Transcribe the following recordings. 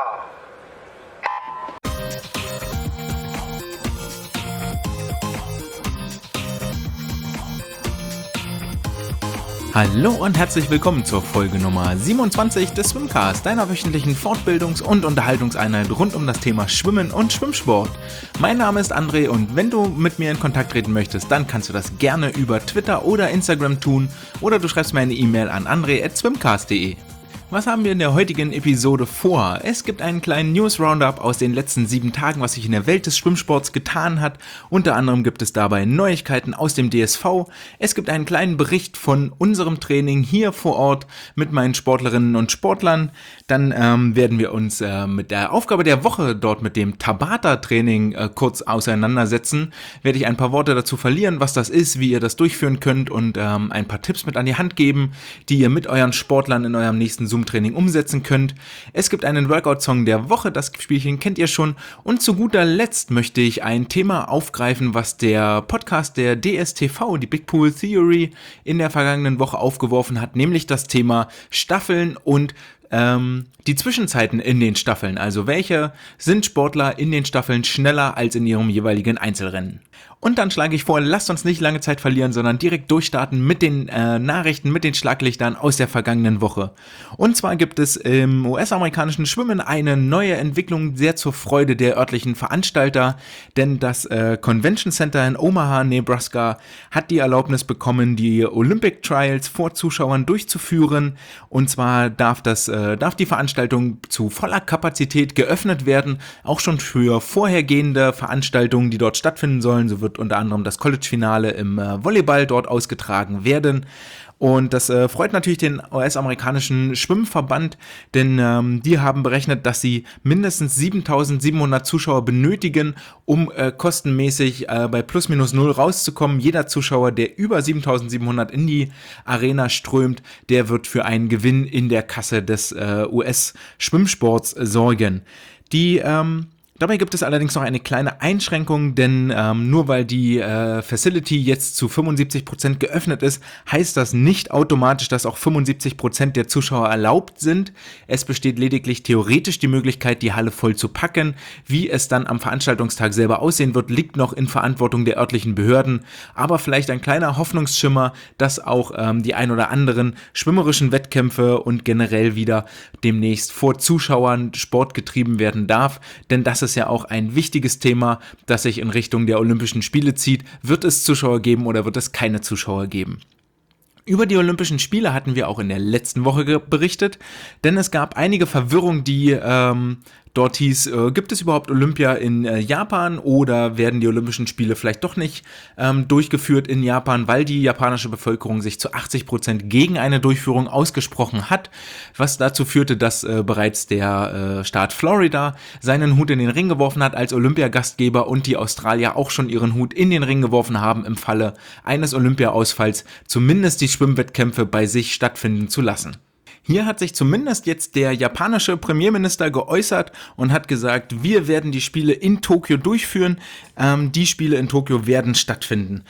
Hallo und herzlich willkommen zur Folge Nummer 27 des Swimcast, deiner wöchentlichen Fortbildungs- und Unterhaltungseinheit rund um das Thema Schwimmen und Schwimmsport. Mein Name ist André und wenn du mit mir in Kontakt treten möchtest, dann kannst du das gerne über Twitter oder Instagram tun oder du schreibst mir eine E-Mail an andre@swimcast.de. Was haben wir in der heutigen Episode vor? Es gibt einen kleinen News-Roundup aus den letzten 7 Tagen, was sich in der Welt des Schwimmsports getan hat. Unter anderem gibt es dabei Neuigkeiten aus dem DSV. Es gibt einen kleinen Bericht von unserem Training hier vor Ort mit meinen Sportlerinnen und Sportlern. Dann werden wir uns mit der Aufgabe der Woche dort mit dem Tabata-Training kurz auseinandersetzen. Werde ich ein paar Worte dazu verlieren, was das ist, wie ihr das durchführen könnt und ein paar Tipps mit an die Hand geben, die ihr mit euren Sportlern in eurem nächsten Zoom-Training umsetzen könnt. Es gibt einen Workout-Song der Woche, das Spielchen kennt ihr schon. Und zu guter Letzt möchte ich ein Thema aufgreifen, was der Podcast der DSTV, die Big Pool Theory, in der vergangenen Woche aufgeworfen hat, nämlich das Thema Staffeln und die Zwischenzeiten in den Staffeln. Also welche sind Sportler in den Staffeln schneller als in ihrem jeweiligen Einzelrennen? Und dann schlage ich vor, lasst uns nicht lange Zeit verlieren, sondern direkt durchstarten mit den Nachrichten, mit den Schlaglichtern aus der vergangenen Woche. Und zwar gibt es im US-amerikanischen Schwimmen eine neue Entwicklung, sehr zur Freude der örtlichen Veranstalter, denn das Convention Center in Omaha, Nebraska, hat die Erlaubnis bekommen, die Olympic Trials vor Zuschauern durchzuführen. Und zwar darf die Veranstaltung zu voller Kapazität geöffnet werden, auch schon für vorhergehende Veranstaltungen, die dort stattfinden sollen. So wird unter anderem das College-Finale im Volleyball dort ausgetragen werden. Und das freut natürlich den US-amerikanischen Schwimmverband, denn die haben berechnet, dass sie mindestens 7.700 Zuschauer benötigen, um kostenmäßig bei plus minus null rauszukommen. Jeder Zuschauer, der über 7.700 in die Arena strömt, der wird für einen Gewinn in der Kasse des US-Schwimmsports sorgen. Dabei gibt es allerdings noch eine kleine Einschränkung, denn nur weil die Facility jetzt zu 75% geöffnet ist, heißt das nicht automatisch, dass auch 75% der Zuschauer erlaubt sind. Es besteht lediglich theoretisch die Möglichkeit, die Halle voll zu packen. Wie es dann am Veranstaltungstag selber aussehen wird, liegt noch in Verantwortung der örtlichen Behörden. Aber vielleicht ein kleiner Hoffnungsschimmer, dass auch die ein oder anderen schwimmerischen Wettkämpfe und generell wieder demnächst vor Zuschauern Sport getrieben werden darf, denn das ist ja auch ein wichtiges Thema, das sich in Richtung der Olympischen Spiele zieht. Wird es Zuschauer geben oder wird es keine Zuschauer geben? Über die Olympischen Spiele hatten wir auch in der letzten Woche berichtet, denn es gab einige Verwirrung, die dort hieß, gibt es überhaupt Olympia in Japan oder werden die Olympischen Spiele vielleicht doch nicht durchgeführt in Japan, weil die japanische Bevölkerung sich zu 80% gegen eine Durchführung ausgesprochen hat, was dazu führte, dass bereits der Staat Florida seinen Hut in den Ring geworfen hat als Olympiagastgeber und die Australier auch schon ihren Hut in den Ring geworfen haben, im Falle eines Olympiaausfalls zumindest die Schwimmwettkämpfe bei sich stattfinden zu lassen. Hier hat sich zumindest jetzt der japanische Premierminister geäußert und hat gesagt, wir werden die Spiele in Tokio durchführen, die Spiele in Tokio werden stattfinden.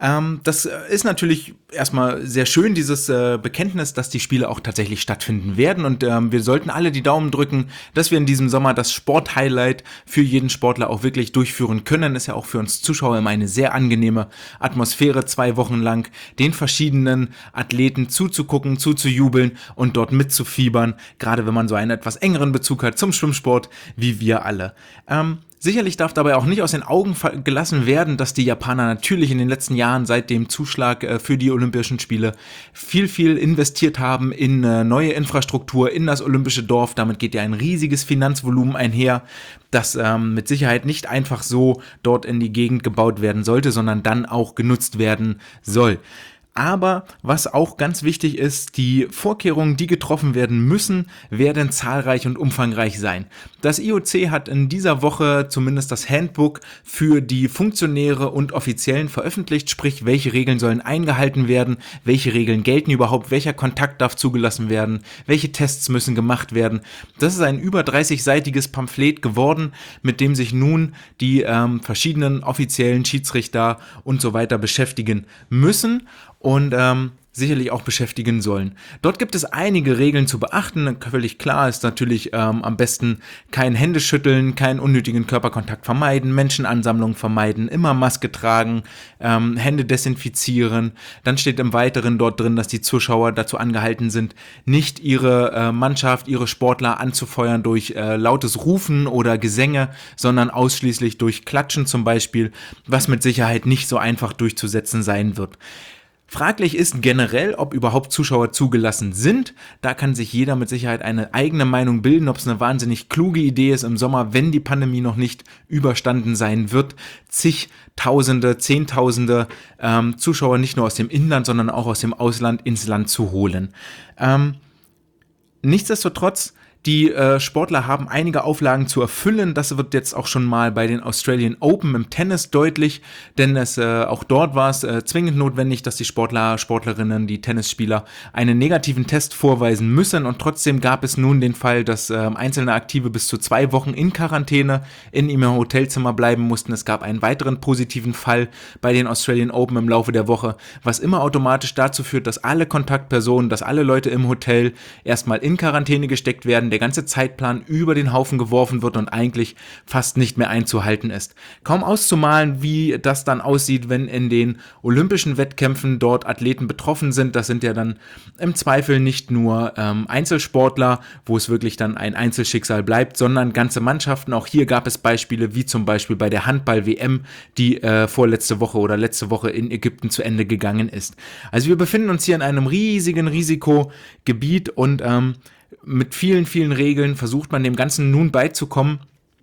Das ist natürlich erstmal sehr schön, dieses Bekenntnis, dass die Spiele auch tatsächlich stattfinden werden und wir sollten alle die Daumen drücken, dass wir in diesem Sommer das Sporthighlight für jeden Sportler auch wirklich durchführen können. Ist ja auch für uns Zuschauer immer eine sehr angenehme Atmosphäre, 2 Wochen lang den verschiedenen Athleten zuzugucken, zuzujubeln und dort mitzufiebern, gerade wenn man so einen etwas engeren Bezug hat zum Schwimmsport, wie wir alle. Sicherlich darf dabei auch nicht aus den Augen gelassen werden, dass die Japaner natürlich in den letzten Jahren seit dem Zuschlag für die Olympischen Spiele viel investiert haben in neue Infrastruktur, in das olympische Dorf. Damit geht ja ein riesiges Finanzvolumen einher, das mit Sicherheit nicht einfach so dort in die Gegend gebaut werden sollte, sondern dann auch genutzt werden soll. Aber was auch ganz wichtig ist, die Vorkehrungen, die getroffen werden müssen, werden zahlreich und umfangreich sein. Das IOC hat in dieser Woche zumindest das Handbook für die Funktionäre und Offiziellen veröffentlicht, sprich, welche Regeln sollen eingehalten werden, welche Regeln gelten überhaupt, welcher Kontakt darf zugelassen werden, welche Tests müssen gemacht werden. Das ist ein über 30-seitiges Pamphlet geworden, mit dem sich nun die verschiedenen offiziellen Schiedsrichter und so weiter beschäftigen müssen. Und sicherlich auch beschäftigen sollen. Dort gibt es einige Regeln zu beachten. Völlig klar ist natürlich am besten kein Händeschütteln, keinen unnötigen Körperkontakt vermeiden, Menschenansammlungen vermeiden, immer Maske tragen, Hände desinfizieren. Dann steht im Weiteren dort drin, dass die Zuschauer dazu angehalten sind, nicht ihre Mannschaft, ihre Sportler anzufeuern durch lautes Rufen oder Gesänge, sondern ausschließlich durch Klatschen zum Beispiel, was mit Sicherheit nicht so einfach durchzusetzen sein wird. Fraglich ist generell, ob überhaupt Zuschauer zugelassen sind. Da kann sich jeder mit Sicherheit eine eigene Meinung bilden, ob es eine wahnsinnig kluge Idee ist im Sommer, wenn die Pandemie noch nicht überstanden sein wird, zigtausende, zehntausende Zuschauer nicht nur aus dem Inland, sondern auch aus dem Ausland ins Land zu holen. Nichtsdestotrotz, die Sportler haben einige Auflagen zu erfüllen. Das wird jetzt auch schon mal bei den Australian Open im Tennis deutlich, denn auch dort war es zwingend notwendig, dass die Sportler, Sportlerinnen, die Tennisspieler einen negativen Test vorweisen müssen, und trotzdem gab es nun den Fall, dass einzelne Aktive bis zu 2 Wochen in Quarantäne in ihrem Hotelzimmer bleiben mussten. Es gab einen weiteren positiven Fall bei den Australian Open im Laufe der Woche, was immer automatisch dazu führt, dass alle Kontaktpersonen, dass alle Leute im Hotel erstmal in Quarantäne gesteckt werden, der ganze Zeitplan über den Haufen geworfen wird und eigentlich fast nicht mehr einzuhalten ist. Kaum auszumalen, wie das dann aussieht, wenn in den olympischen Wettkämpfen dort Athleten betroffen sind. Das sind ja dann im Zweifel nicht nur Einzelsportler, wo es wirklich dann ein Einzelschicksal bleibt, sondern ganze Mannschaften. Auch hier gab es Beispiele, wie zum Beispiel bei der Handball-WM, die vorletzte Woche oder letzte Woche in Ägypten zu Ende gegangen ist. Also wir befinden uns hier in einem riesigen Risikogebiet und mit vielen, vielen Regeln versucht man dem Ganzen nun beizukommen.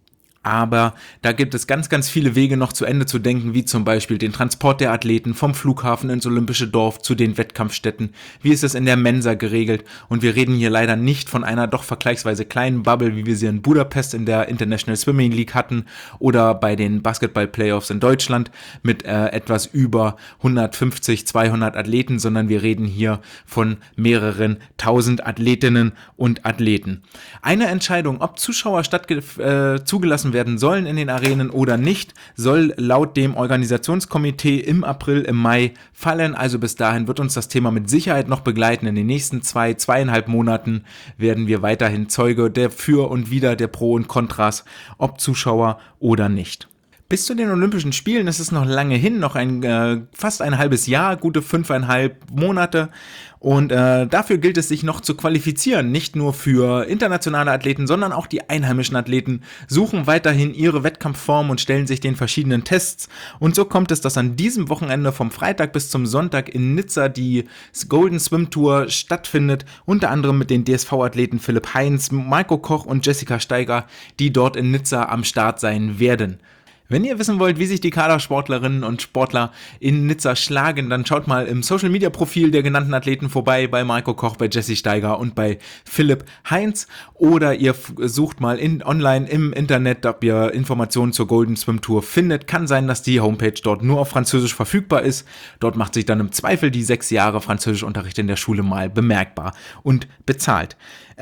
Aber da gibt es ganz, ganz viele Wege noch zu Ende zu denken, wie zum Beispiel den Transport der Athleten vom Flughafen ins Olympische Dorf zu den Wettkampfstätten. Wie ist es in der Mensa geregelt? Und wir reden hier leider nicht von einer doch vergleichsweise kleinen Bubble, wie wir sie in Budapest in der International Swimming League hatten oder bei den Basketball-Playoffs in Deutschland mit etwas über 150, 200 Athleten, sondern wir reden hier von mehreren tausend Athletinnen und Athleten. Eine Entscheidung, ob Zuschauer zugelassen werden sollen in den Arenen oder nicht, soll laut dem Organisationskomitee im April, im Mai fallen. Also bis dahin wird uns das Thema mit Sicherheit noch begleiten. In den nächsten 2,5 Monaten werden wir weiterhin Zeuge der Für und Wider, der Pro und Kontras, ob Zuschauer oder nicht. Bis zu den Olympischen Spielen ist es noch lange hin, noch fast ein halbes Jahr, gute 5,5 Monate. Und dafür gilt es, sich noch zu qualifizieren. Nicht nur für internationale Athleten, sondern auch die einheimischen Athleten suchen weiterhin ihre Wettkampfform und stellen sich den verschiedenen Tests. Und so kommt es, dass an diesem Wochenende vom Freitag bis zum Sonntag in Nizza die Golden Swim Tour stattfindet. Unter anderem mit den DSV-Athleten Philipp Heinz, Marco Koch und Jessica Steiger, die dort in Nizza am Start sein werden. Wenn ihr wissen wollt, wie sich die Kadersportlerinnen und Sportler in Nizza schlagen, dann schaut mal im Social-Media-Profil der genannten Athleten vorbei, bei Marco Koch, bei Jessie Steiger und bei Philipp Heinz. Oder ihr sucht mal online im Internet, ob ihr Informationen zur Golden Swim Tour findet. Kann sein, dass die Homepage dort nur auf Französisch verfügbar ist. Dort macht sich dann im Zweifel die 6 Jahre Französischunterricht in der Schule mal bemerkbar und bezahlt.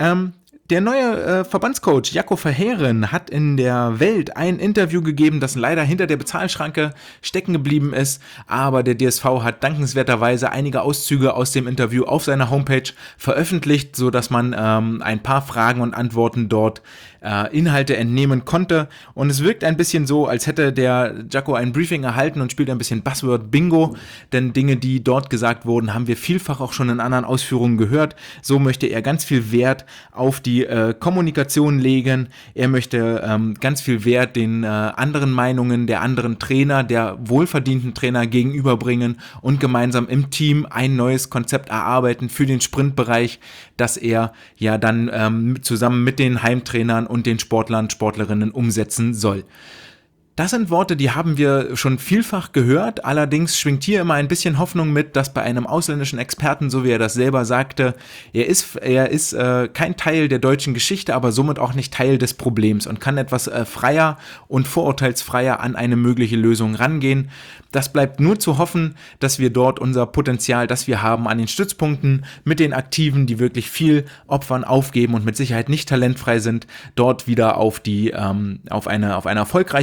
Der neue Verbandscoach Jaco Verheeren hat in der Welt ein Interview gegeben, das leider hinter der Bezahlschranke stecken geblieben ist, aber der DSV hat dankenswerterweise einige Auszüge aus dem Interview auf seiner Homepage veröffentlicht, so dass man ein paar Fragen und Antworten dort Inhalte entnehmen konnte, und es wirkt ein bisschen so, als hätte der Jaco ein Briefing erhalten und spielt ein bisschen Buzzword Bingo, denn Dinge, die dort gesagt wurden, haben wir vielfach auch schon in anderen Ausführungen gehört. So möchte er ganz viel Wert auf die Kommunikation legen, er möchte ganz viel Wert den anderen Meinungen der anderen Trainer, der wohlverdienten Trainer gegenüberbringen und gemeinsam im Team ein neues Konzept erarbeiten für den Sprintbereich, das er ja dann zusammen mit den Heimtrainern und den Sportlern, Sportlerinnen umsetzen soll. Das sind Worte, die haben wir schon vielfach gehört, allerdings schwingt hier immer ein bisschen Hoffnung mit, dass bei einem ausländischen Experten, so wie er das selber sagte, er ist kein Teil der deutschen Geschichte, aber somit auch nicht Teil des Problems und kann etwas freier und vorurteilsfreier an eine mögliche Lösung rangehen. Das bleibt nur zu hoffen, dass wir dort unser Potenzial, das wir haben an den Stützpunkten mit den Aktiven, die wirklich viel opfern, aufgeben und mit Sicherheit nicht talentfrei sind, dort wieder auf eine erfolgreiche Bahn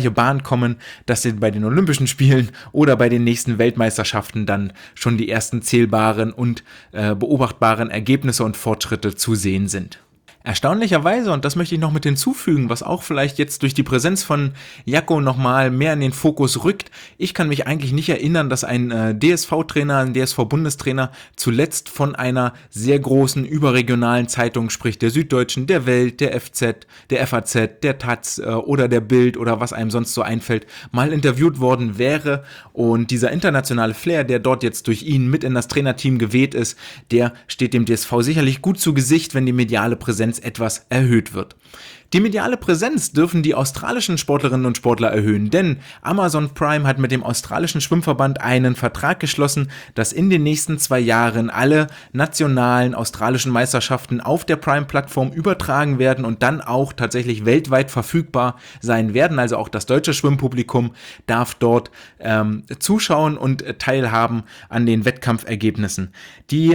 kommen, dass sie bei den Olympischen Spielen oder bei den nächsten Weltmeisterschaften dann schon die ersten zählbaren und beobachtbaren Ergebnisse und Fortschritte zu sehen sind. Erstaunlicherweise, und das möchte ich noch mit hinzufügen, was auch vielleicht jetzt durch die Präsenz von Jacko nochmal mehr in den Fokus rückt, ich kann mich eigentlich nicht erinnern, dass ein DSV-Trainer, ein DSV-Bundestrainer zuletzt von einer sehr großen überregionalen Zeitung, sprich der Süddeutschen, der Welt, der FZ, der FAZ, der Taz oder der Bild oder was einem sonst so einfällt, mal interviewt worden wäre. Und dieser internationale Flair, der dort jetzt durch ihn mit in das Trainerteam geweht ist, der steht dem DSV sicherlich gut zu Gesicht, wenn die mediale Präsenz etwas erhöht wird. Die mediale Präsenz dürfen die australischen Sportlerinnen und Sportler erhöhen, denn Amazon Prime hat mit dem australischen Schwimmverband einen Vertrag geschlossen, dass in den nächsten 2 Jahren alle nationalen australischen Meisterschaften auf der Prime-Plattform übertragen werden und dann auch tatsächlich weltweit verfügbar sein werden. Also auch das deutsche Schwimmpublikum darf dort zuschauen und teilhaben an den Wettkampfergebnissen. Die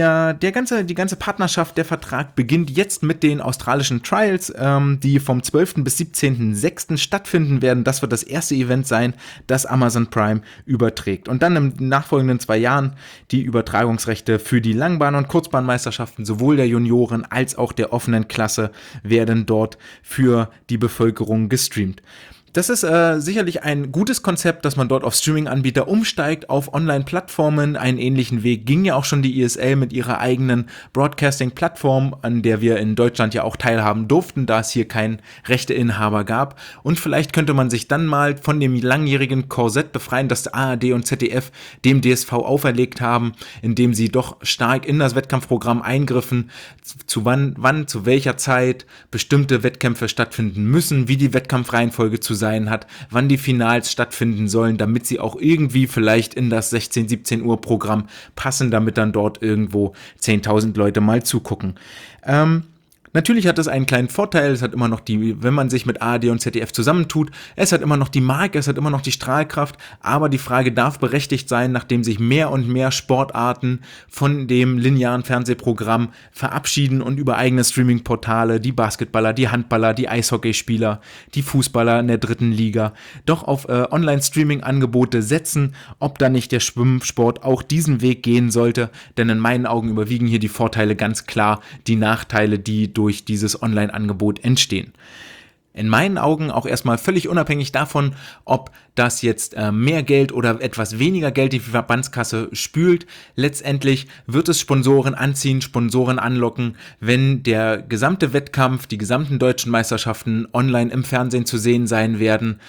ganze Partnerschaft, der Vertrag beginnt jetzt mit den australischen Trials, die vom 12. bis 17.06. stattfinden werden. Das wird das erste Event sein, das Amazon Prime überträgt. Und dann in den nachfolgenden 2 Jahren die Übertragungsrechte für die Langbahn- und Kurzbahnmeisterschaften sowohl der Junioren als auch der offenen Klasse werden dort für die Bevölkerung gestreamt. Das ist sicherlich ein gutes Konzept, dass man dort auf Streaming-Anbieter umsteigt, auf Online-Plattformen. Einen ähnlichen Weg ging ja auch schon die ISL mit ihrer eigenen Broadcasting-Plattform, an der wir in Deutschland ja auch teilhaben durften, da es hier keinen Rechteinhaber gab. Und vielleicht könnte man sich dann mal von dem langjährigen Korsett befreien, das ARD und ZDF dem DSV auferlegt haben, indem sie doch stark in das Wettkampfprogramm eingriffen, zu wann, zu welcher Zeit bestimmte Wettkämpfe stattfinden müssen, wie die Wettkampfreihenfolge zu sein hat, wann die Finals stattfinden sollen, damit sie auch irgendwie vielleicht in das 16, 17 Uhr Programm passen, damit dann dort irgendwo 10.000 Leute mal zugucken. Natürlich hat es einen kleinen Vorteil, es hat immer noch wenn man sich mit ARD und ZDF zusammentut, es hat immer noch die Marke, es hat immer noch die Strahlkraft, aber die Frage darf berechtigt sein, nachdem sich mehr und mehr Sportarten von dem linearen Fernsehprogramm verabschieden und über eigene Streaming-Portale, die Basketballer, die Handballer, die Eishockeyspieler, die Fußballer in der 3. Liga, doch auf Online-Streaming-Angebote setzen, ob da nicht der Schwimmsport auch diesen Weg gehen sollte, denn in meinen Augen überwiegen hier die Vorteile ganz klar die Nachteile, die durch dieses Online-Angebot entstehen. In meinen Augen auch erstmal völlig unabhängig davon, ob das jetzt mehr Geld oder etwas weniger Geld die Verbandskasse spült. Letztendlich wird es Sponsoren anziehen, Sponsoren anlocken, wenn der gesamte Wettkampf, die gesamten deutschen Meisterschaften online im Fernsehen zu sehen sein werden.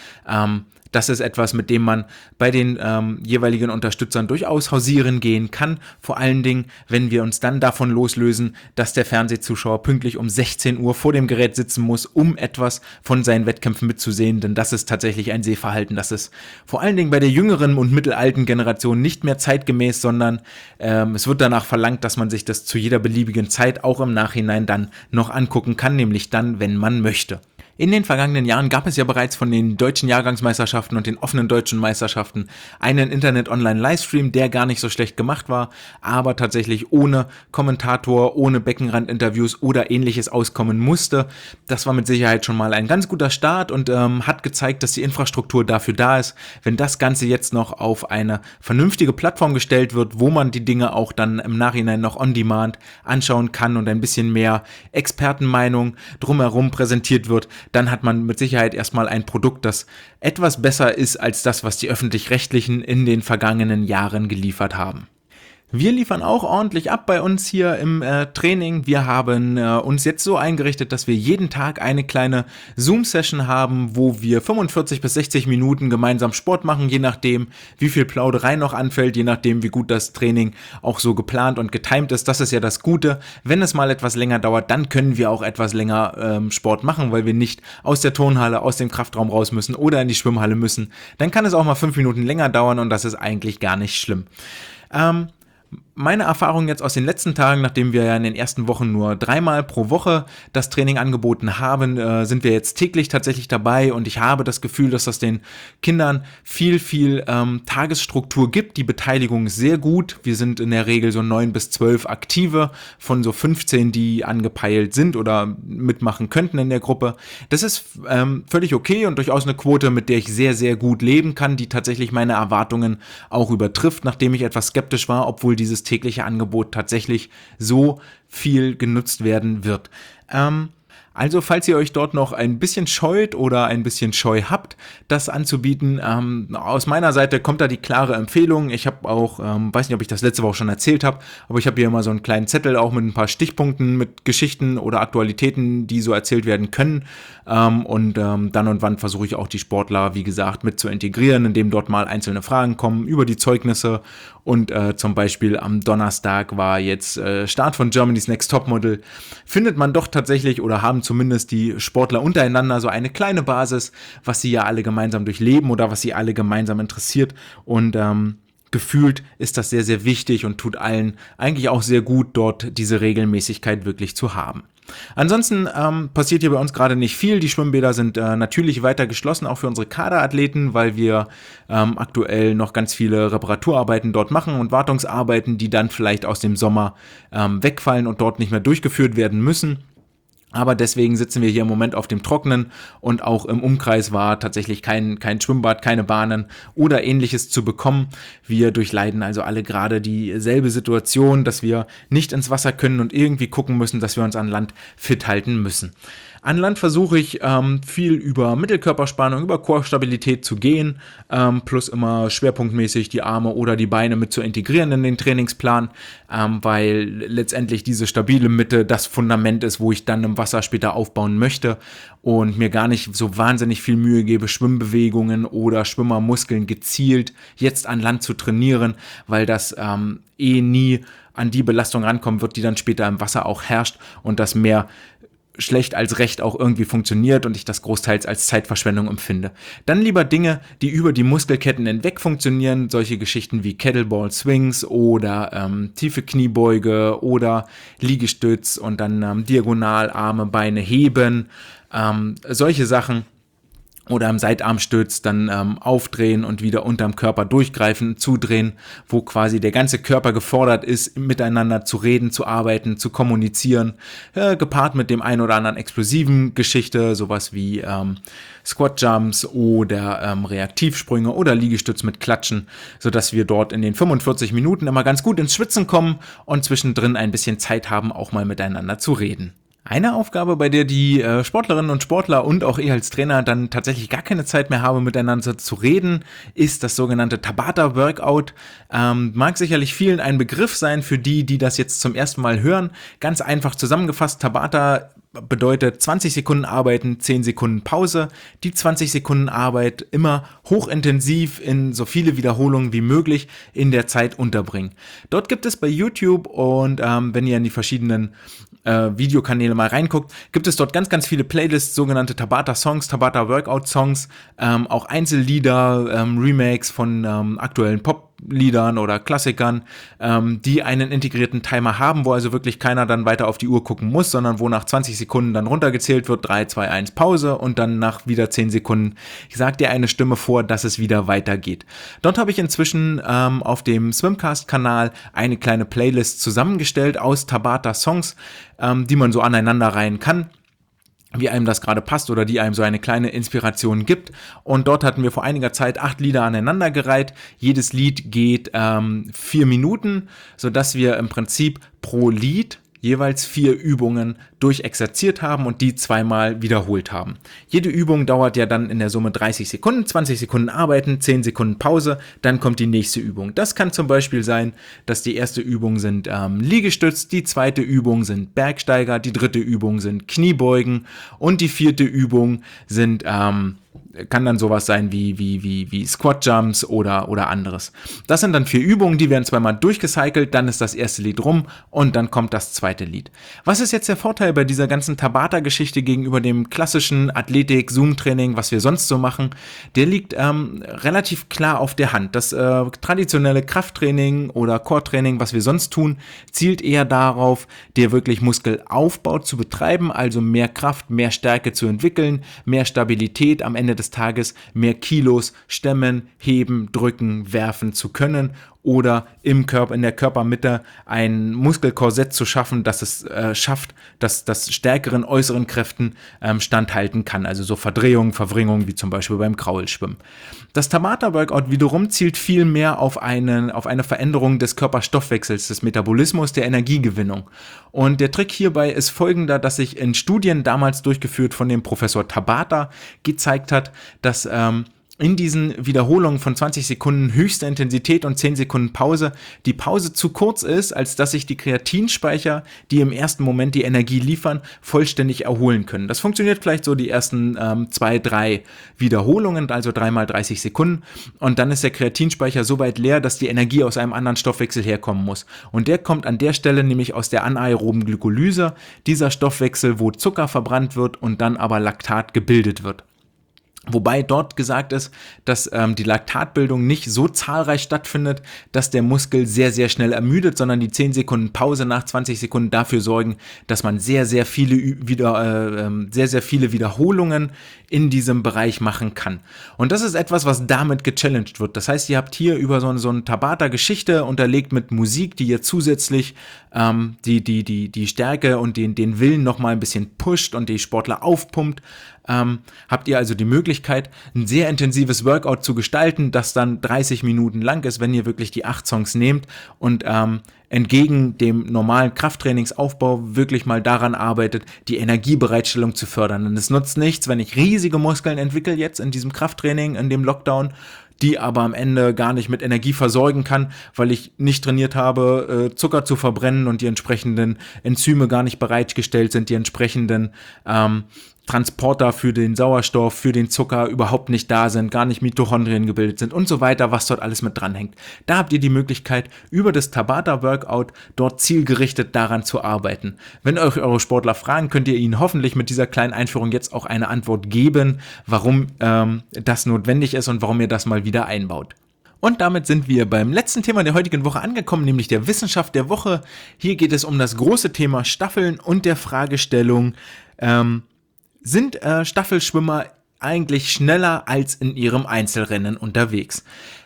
Das ist etwas, mit dem man bei den jeweiligen Unterstützern durchaus hausieren gehen kann. Vor allen Dingen, wenn wir uns dann davon loslösen, dass der Fernsehzuschauer pünktlich um 16 Uhr vor dem Gerät sitzen muss, um etwas von seinen Wettkämpfen mitzusehen. Denn das ist tatsächlich ein Sehverhalten. Das ist vor allen Dingen bei der jüngeren und mittelalten Generation nicht mehr zeitgemäß, sondern es wird danach verlangt, dass man sich das zu jeder beliebigen Zeit auch im Nachhinein dann noch angucken kann, nämlich dann, wenn man möchte. In den vergangenen Jahren gab es ja bereits von den deutschen Jahrgangsmeisterschaften und den offenen deutschen Meisterschaften einen Internet-Online-Livestream, der gar nicht so schlecht gemacht war, aber tatsächlich ohne Kommentator, ohne Beckenrand-Interviews oder ähnliches auskommen musste. Das war mit Sicherheit schon mal ein ganz guter Start und hat gezeigt, dass die Infrastruktur dafür da ist. Wenn das Ganze jetzt noch auf eine vernünftige Plattform gestellt wird, wo man die Dinge auch dann im Nachhinein noch on demand anschauen kann und ein bisschen mehr Expertenmeinung drumherum präsentiert wird, dann hat man mit Sicherheit erstmal ein Produkt, das etwas besser ist als das, was die Öffentlich-Rechtlichen in den vergangenen Jahren geliefert haben. Wir liefern auch ordentlich ab bei uns hier im Training. Wir haben uns jetzt so eingerichtet, dass wir jeden Tag eine kleine Zoom-Session haben, wo wir 45 bis 60 Minuten gemeinsam Sport machen, je nachdem, wie viel Plauderei noch anfällt, je nachdem, wie gut das Training auch so geplant und getimt ist. Das ist ja das Gute. Wenn es mal etwas länger dauert, dann können wir auch etwas länger Sport machen, weil wir nicht aus der Turnhalle, aus dem Kraftraum raus müssen oder in die Schwimmhalle müssen. Dann kann es auch mal 5 Minuten länger dauern und das ist eigentlich gar nicht schlimm. Meine Erfahrung jetzt aus den letzten Tagen, nachdem wir ja in den ersten Wochen nur 3-mal pro Woche das Training angeboten haben, sind wir jetzt täglich tatsächlich dabei und ich habe das Gefühl, dass das den Kindern viel Tagesstruktur gibt. Die Beteiligung ist sehr gut. Wir sind in der Regel so 9 bis 12 Aktive von so 15, die angepeilt sind oder mitmachen könnten in der Gruppe. Das ist völlig okay und durchaus eine Quote, mit der ich sehr gut leben kann, die tatsächlich meine Erwartungen auch übertrifft, nachdem ich etwas skeptisch war, obwohl dieses tägliche Angebot tatsächlich so viel genutzt werden wird. Also falls ihr euch dort noch ein bisschen scheut oder ein bisschen Scheu habt, das anzubieten, aus meiner Seite kommt da die klare Empfehlung. Ich habe auch, weiß nicht, ob ich das letzte Woche schon erzählt habe, aber ich habe hier immer so einen kleinen Zettel auch mit ein paar Stichpunkten, mit Geschichten oder Aktualitäten, die so erzählt werden können. Dann und wann versuche ich auch die Sportler, wie gesagt, mit zu integrieren, indem dort mal einzelne Fragen kommen über die Zeugnisse. Und zum Beispiel am Donnerstag war jetzt Start von Germany's Next Topmodel. Findet man doch tatsächlich oder haben zumindest die Sportler untereinander so eine kleine Basis, was sie ja alle gemeinsam durchleben oder was sie alle gemeinsam interessiert. Und gefühlt ist das sehr wichtig und tut allen eigentlich auch sehr gut, dort diese Regelmäßigkeit wirklich zu haben. Ansonsten passiert hier bei uns gerade nicht viel. Die Schwimmbäder sind natürlich weiter geschlossen, auch für unsere Kaderathleten, weil wir aktuell noch ganz viele Reparaturarbeiten dort machen und Wartungsarbeiten, die dann vielleicht aus dem Sommer wegfallen und dort nicht mehr durchgeführt werden müssen. Aber deswegen sitzen wir hier im Moment auf dem Trockenen und auch im Umkreis war tatsächlich kein Schwimmbad, keine Bahnen oder ähnliches zu bekommen. Wir durchleiden also alle gerade dieselbe Situation, dass wir nicht ins Wasser können und irgendwie gucken müssen, dass wir uns an Land fit halten müssen. An Land versuche ich viel über Mittelkörperspannung, über Core-Stabilität zu gehen, plus immer schwerpunktmäßig die Arme oder die Beine mit zu integrieren in den Trainingsplan, weil letztendlich diese stabile Mitte das Fundament ist, wo ich dann im Wasser später aufbauen möchte und mir gar nicht so wahnsinnig viel Mühe gebe, Schwimmbewegungen oder Schwimmermuskeln gezielt jetzt an Land zu trainieren, weil das nie an die Belastung rankommen wird, die dann später im Wasser auch herrscht und das mehr schlecht als recht auch irgendwie funktioniert und ich das großteils als Zeitverschwendung empfinde. Dann lieber Dinge, die über die Muskelketten hinweg funktionieren, solche Geschichten wie Kettlebell Swings oder tiefe Kniebeuge oder Liegestütz und dann diagonal Arme, Beine heben, solche Sachen. Oder im Seitarmstütz dann aufdrehen und wieder unterm Körper durchgreifen, zudrehen, wo quasi der ganze Körper gefordert ist, miteinander zu reden, zu arbeiten, zu kommunizieren, gepaart mit dem ein oder anderen explosiven Geschichte, sowas wie Squat-Jumps oder Reaktivsprünge oder Liegestütz mit Klatschen, sodass wir dort in den 45 Minuten immer ganz gut ins Schwitzen kommen und zwischendrin ein bisschen Zeit haben, auch mal miteinander zu reden. Eine Aufgabe, bei der die Sportlerinnen und Sportler und auch ich als Trainer dann tatsächlich gar keine Zeit mehr habe, miteinander zu reden, ist das sogenannte Tabata-Workout. Mag sicherlich vielen ein Begriff sein für die das jetzt zum ersten Mal hören. Ganz einfach zusammengefasst, Tabata bedeutet 20 Sekunden arbeiten, 10 Sekunden Pause. Die 20 Sekunden Arbeit immer hochintensiv in so viele Wiederholungen wie möglich in der Zeit unterbringen. Dort gibt es bei YouTube und wenn ihr in die verschiedenen Videokanäle mal reinguckt, gibt es dort ganz viele Playlists, sogenannte Tabata-Songs, Tabata-Workout-Songs, auch Einzellieder, Remakes von aktuellen Pop-Liedern oder Klassikern, die einen integrierten Timer haben, wo also wirklich keiner dann weiter auf die Uhr gucken muss, sondern wo nach 20 Sekunden dann runtergezählt wird, 3, 2, 1 Pause und dann nach wieder 10 Sekunden sagt dir eine Stimme vor, dass es wieder weitergeht. Dort habe ich inzwischen auf dem Swimcast-Kanal eine kleine Playlist zusammengestellt aus Tabata-Songs, die man so aneinanderreihen kann, wie einem das gerade passt oder die einem so eine kleine Inspiration gibt. Und dort hatten wir vor einiger Zeit 8 Lieder aneinandergereiht. Jedes Lied geht 4 Minuten, sodass wir im Prinzip pro Lied jeweils 4 Übungen durchexerziert haben und die 2-mal wiederholt haben. Jede Übung dauert ja dann in der Summe 30 Sekunden, 20 Sekunden arbeiten, 10 Sekunden Pause, dann kommt die nächste Übung. Das kann zum Beispiel sein, dass die erste Übung sind Liegestütz, die zweite Übung sind Bergsteiger, die dritte Übung sind Kniebeugen und die vierte Übung sind kann dann sowas sein wie Squat-Jumps oder anderes. Das sind dann 4 Übungen, die werden 2-mal durchgecycelt, dann ist das erste Lied rum und dann kommt das zweite Lied. Was ist jetzt der Vorteil Vorteil bei dieser ganzen Tabata-Geschichte gegenüber dem klassischen Athletik-Zoom-Training, was wir sonst so machen, der liegt relativ klar auf der Hand. Das traditionelle Krafttraining oder Core-Training, was wir sonst tun, zielt eher darauf, dir wirklich Muskelaufbau zu betreiben, also mehr Kraft, mehr Stärke zu entwickeln, mehr Stabilität am Ende des Tages, mehr Kilos stemmen, heben, drücken, werfen zu können oder in der Körpermitte ein Muskelkorsett zu schaffen, dass es schafft, dass das stärkeren äußeren Kräften standhalten kann, also so Verdrehungen, Verwringungen, wie zum Beispiel beim Kraulschwimmen. Das Tabata-Workout wiederum zielt viel mehr auf eine Veränderung des Körperstoffwechsels, des Metabolismus, der Energiegewinnung. Und der Trick hierbei ist folgender, dass sich in Studien damals durchgeführt von dem Professor Tabata gezeigt hat, dass in diesen Wiederholungen von 20 Sekunden höchster Intensität und 10 Sekunden Pause die Pause zu kurz ist, als dass sich die Kreatinspeicher, die im ersten Moment die Energie liefern, vollständig erholen können. Das funktioniert vielleicht so die ersten 2-3 Wiederholungen, also 3 mal 30 Sekunden und dann ist der Kreatinspeicher so weit leer, dass die Energie aus einem anderen Stoffwechsel herkommen muss. Und der kommt an der Stelle nämlich aus der anaeroben Glykolyse, dieser Stoffwechsel, wo Zucker verbrannt wird und dann aber Laktat gebildet wird. Wobei dort gesagt ist, dass die Laktatbildung nicht so zahlreich stattfindet, dass der Muskel sehr, sehr schnell ermüdet, sondern die 10 Sekunden Pause nach 20 Sekunden dafür sorgen, dass man sehr, sehr viele Wiederholungen in diesem Bereich machen kann. Und das ist etwas, was damit gechallenged wird. Das heißt, ihr habt hier über so eine Tabata-Geschichte unterlegt mit Musik, die ihr zusätzlich die Stärke und den Willen nochmal ein bisschen pusht und die Sportler aufpumpt. Habt ihr also die Möglichkeit, ein sehr intensives Workout zu gestalten, das dann 30 Minuten lang ist, wenn ihr wirklich die 8 Songs nehmt und entgegen dem normalen Krafttrainingsaufbau wirklich mal daran arbeitet, die Energiebereitstellung zu fördern. Und es nutzt nichts, wenn ich riesige Muskeln entwickle jetzt in diesem Krafttraining, in dem Lockdown, die aber am Ende gar nicht mit Energie versorgen kann, weil ich nicht trainiert habe, Zucker zu verbrennen und die entsprechenden Enzyme gar nicht bereitgestellt sind, die entsprechenden Transporter für den Sauerstoff, für den Zucker überhaupt nicht da sind, gar nicht Mitochondrien gebildet sind und so weiter, was dort alles mit dranhängt. Da habt ihr die Möglichkeit, über das Tabata-Workout dort zielgerichtet daran zu arbeiten. Wenn euch eure Sportler fragen, könnt ihr ihnen hoffentlich mit dieser kleinen Einführung jetzt auch eine Antwort geben, warum das notwendig ist und warum ihr das mal wieder einbaut. Und damit sind wir beim letzten Thema der heutigen Woche angekommen, nämlich der Wissenschaft der Woche. Hier geht es um das große Thema Staffeln und der Fragestellung, sind Staffelschwimmer eigentlich schneller als in ihrem Einzelrennen unterwegs?